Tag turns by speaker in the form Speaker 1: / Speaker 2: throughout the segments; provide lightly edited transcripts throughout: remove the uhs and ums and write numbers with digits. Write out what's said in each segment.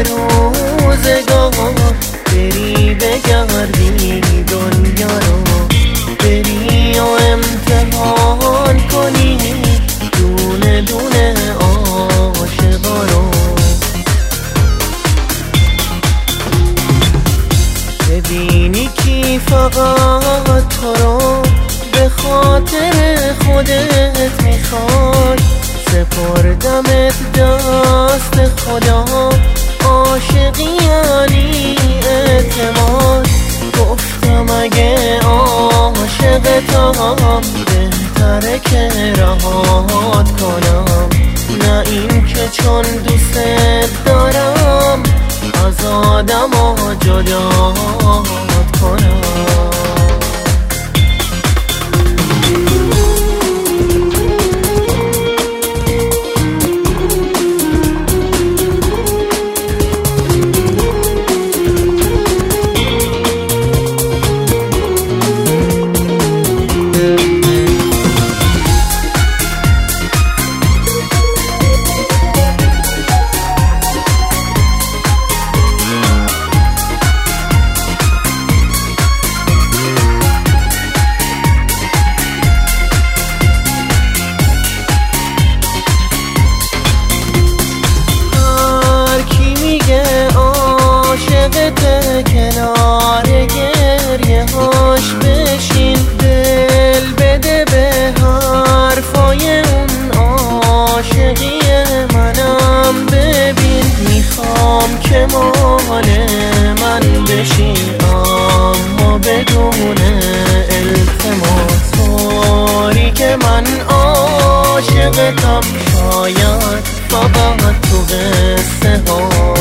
Speaker 1: روزگار بری بگردی دنیا رو، بری و امتحان کنی دونه دونه عاشقا رو. ببینی کی فقط تو رو به خاطر خودت میخواد، سپردمت دست خدا، عاشقی یعنی اعتماد. گفتم اگه عاشقتم بهتره که رهات کنم، نه این که چون دوست دارم از آدم جدات کنم. کنار گریه هاش بشین، دل بده به حرفای اون عاشقی منم. ببین میخوام که مال من بشی اما بدون التماس، طوری که من عاشقتم شاید فقط تو قصه ها.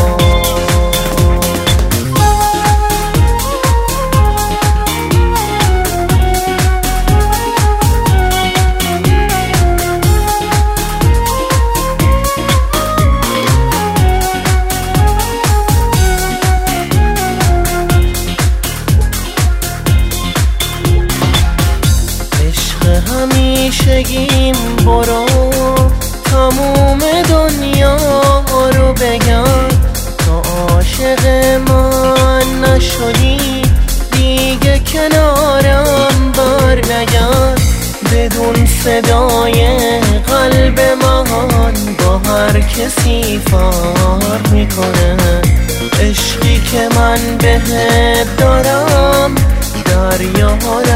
Speaker 1: همیشگیم برو تموم دنیا رو بگم، تو عاشق من نشدی دیگه کنارم بر نگرد. بدون صدای قلب من با هر کسی فرق میکنه، عشقی که من بهت دارم دریا